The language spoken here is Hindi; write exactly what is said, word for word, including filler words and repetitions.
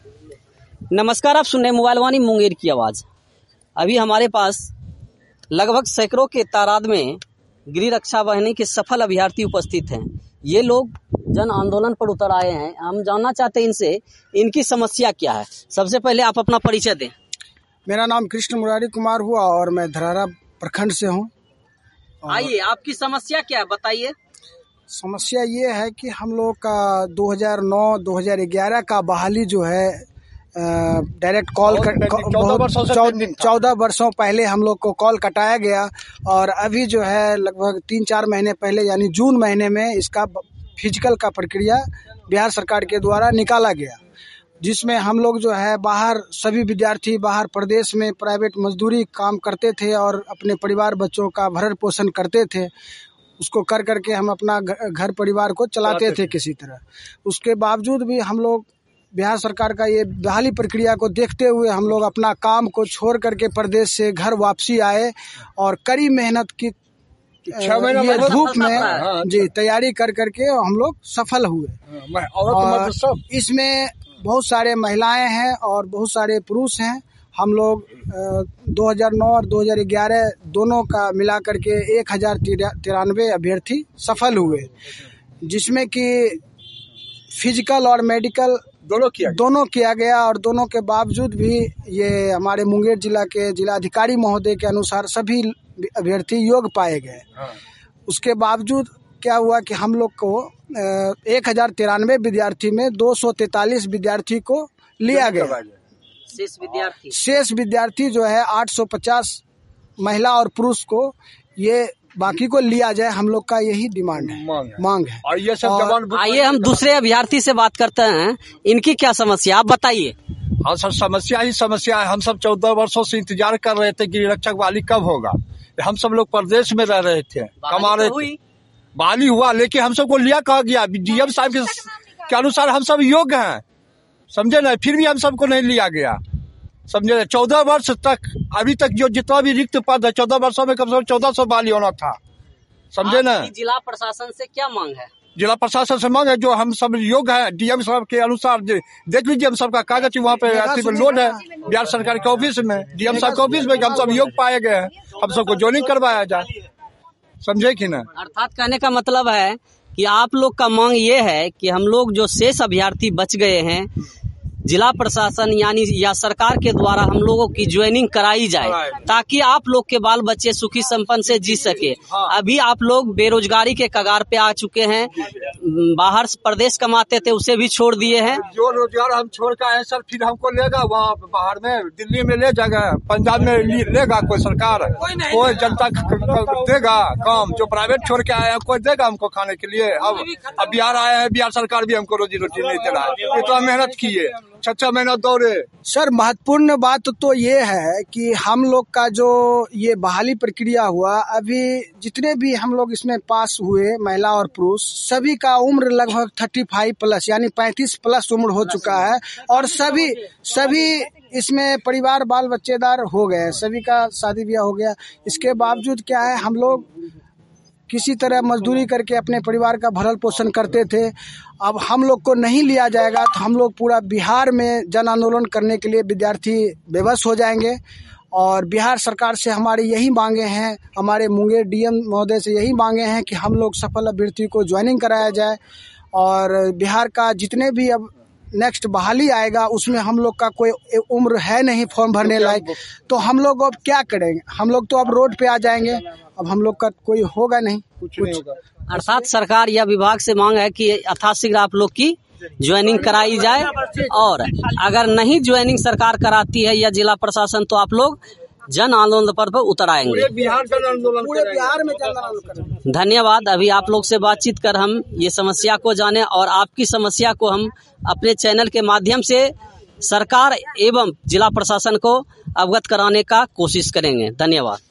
नमस्कार, आप सुन रहे मोबाइल वाणी मुंगेर की आवाज़। अभी हमारे पास लगभग सैकड़ों के तादाद में गृह रक्षा वाहिनी के सफल अभ्यर्थी उपस्थित हैं। ये लोग जन आंदोलन पर उतर आए हैं। हम जानना चाहते हैं इनसे इनकी समस्या क्या है। सबसे पहले आप अपना परिचय दें। मेरा नाम कृष्ण मुरारी कुमार हुआ और मैं धरारा प्रखंड से हूँ। आइए, आपकी समस्या क्या है, बताइए। समस्या ये है कि हम लोग का दो हज़ार नौ दो हज़ार ग्यारह का बहाली जो है डायरेक्ट कॉल चौदह वर्षों पहले हम लोग को कॉल कटाया गया और अभी जो है लगभग तीन चार महीने पहले यानी जून महीने में इसका फिजिकल का प्रक्रिया बिहार सरकार के द्वारा निकाला गया, जिसमें हम लोग जो है बाहर सभी विद्यार्थी बाहर प्रदेश में प्राइवेट मजदूरी काम करते थे और अपने परिवार बच्चों का भरण पोषण करते थे। उसको कर करके हम अपना घर परिवार को चलाते थे किसी तरह। उसके बावजूद भी हम लोग बिहार सरकार का ये बहाली प्रक्रिया को देखते हुए हम लोग अपना काम को छोड़ करके प्रदेश से घर वापसी आए और कड़ी मेहनत की ये धूप में जी तैयारी कर करके हम लोग सफल हुए। और इसमें बहुत सारे महिलाएं हैं और बहुत सारे पुरुष हैं। हम लोग दो हज़ार नौ और दो हज़ार ग्यारह दोनों का मिला करके एक हजार तिरानवे अभ्यर्थी सफल हुए, जिसमें कि फिजिकल और मेडिकल दोनों किया दोनों किया गया और दोनों के बावजूद भी ये हमारे मुंगेर जिला के जिलाधिकारी महोदय के अनुसार सभी अभ्यर्थी योग्य पाए गए। हाँ। उसके बावजूद क्या हुआ कि हम लोग को एक हजार तिरानवे विद्यार्थी में दो सौ तैतालीस विद्यार्थी को लिया गया। शेष विद्यार्थी शेष विद्यार्थी जो है आठ सौ पचास महिला और पुरुष को ये बाकी को लिया जाए, हम लोग का यही डिमांड है, मांग है। और ये सब जवान आइए हम दूसरे अभ्यर्थी से बात करते हैं। इनकी क्या समस्या, आप बताइए। हाँ सर, समस्या ही समस्या है। हम सब चौदह वर्षों से इंतजार कर रहे थे कि रक्षक बहाली कब होगा। हम सब लोग प्रदेश में रह रहे थे, कमा रहे थे, बहाली हुआ, लेकिन हम सबको लिया कहा गया डीएम साहब के अनुसार हम सब योग्य हैं, समझे ना, फिर भी हम सबको नहीं लिया गया, समझे। चौदह वर्ष तक अभी तक जो जितना भी रिक्त पद है चौदह वर्षों में कम से कम चौदह सौ बहाली होना था, समझे ना। जिला प्रशासन से क्या मांग है? जिला प्रशासन से मांग है जो हम सब योग्य है डीएम साहब के अनुसार। देख लीजिए हम सबका कागज वहाँ पे लोड है बिहार सरकार के ऑफिस में, डीएम साहब के ऑफिस में, हम सब योग्य पाए गए हैं, हम सबको ज्वाइनिंग करवाया जाए, समझे कि ना। अर्थात कहने का मतलब है कि आप लोग का मांग ये है कि हम लोग जो शेष अभ्यर्थी बच गए हैं जिला प्रशासन यानी या सरकार के द्वारा हम लोगों की ज्वाइनिंग कराई जाए, ताकि आप लोग के बाल बच्चे सुखी संपन्न से जी सके। अभी आप लोग बेरोजगारी के कगार पे आ चुके हैं, बाहर प्रदेश कमाते थे उसे भी छोड़ दिए हैं। जो रोजगार हम छोड़ कर आए सर, फिर हमको लेगा वहाँ बाहर में, दिल्ली में ले जाएगा, पंजाब में लेगा कोई सरकार, कोई जनता देगा काम। जो प्राइवेट छोड़ के आए हैं कोई देगा हमको खाने के लिए। अब अब बिहार आए हैं, बिहार सरकार भी हमको रोजी रोटी नहीं दे रहा है। ये तो मेहनत की है, छह छह महीना दौड़े। सर महत्वपूर्ण बात तो ये है कि हम लोग का जो ये बहाली प्रक्रिया हुआ, अभी जितने भी हम लोग इसमें पास हुए महिला और पुरुष, सभी का उम्र लगभग पैंतीस प्लस यानी पैंतीस प्लस उम्र हो चुका है और सभी सभी इसमें परिवार बाल बच्चेदार हो गए, सभी का शादी ब्याह हो गया। इसके बावजूद क्या है, हम लोग किसी तरह मजदूरी करके अपने परिवार का भरण पोषण करते थे। अब हम लोग को नहीं लिया जाएगा तो हम लोग पूरा बिहार में जन आंदोलन करने के लिए विद्यार्थी बेबस हो जाएंगे। और बिहार सरकार से हमारी यही मांगे हैं, हमारे मुंगेर डीएम महोदय से यही मांगे हैं कि हम लोग सफल अभ्यर्थी को ज्वाइनिंग कराया जाए और बिहार का जितने भी अब नेक्स्ट बहाली आएगा उसमें हम लोग का कोई उम्र है नहीं फॉर्म भरने लायक, तो हम लोग अब क्या करेंगे, हम लोग तो अब रोड पे आ जाएंगे, अब हम लोग का कोई होगा नहीं कुछ, कुछ। नहीं होगा। अर्थात सरकार या विभाग से मांग है कि यथाशीघ्र आप लोग की ज्वाइनिंग कराई जाए और अगर नहीं ज्वाइनिंग सरकार कराती है या जिला प्रशासन तो आप लोग जन आंदोलन पर उतर आएंगे। पूरे बिहार जन आंदोलन, पूरे बिहार में जन आंदोलन। धन्यवाद। अभी आप लोग से बातचीत कर हम ये समस्या को जाने और आपकी समस्या को हम अपने चैनल के माध्यम से सरकार एवं जिला प्रशासन को अवगत कराने का कोशिश करेंगे। धन्यवाद।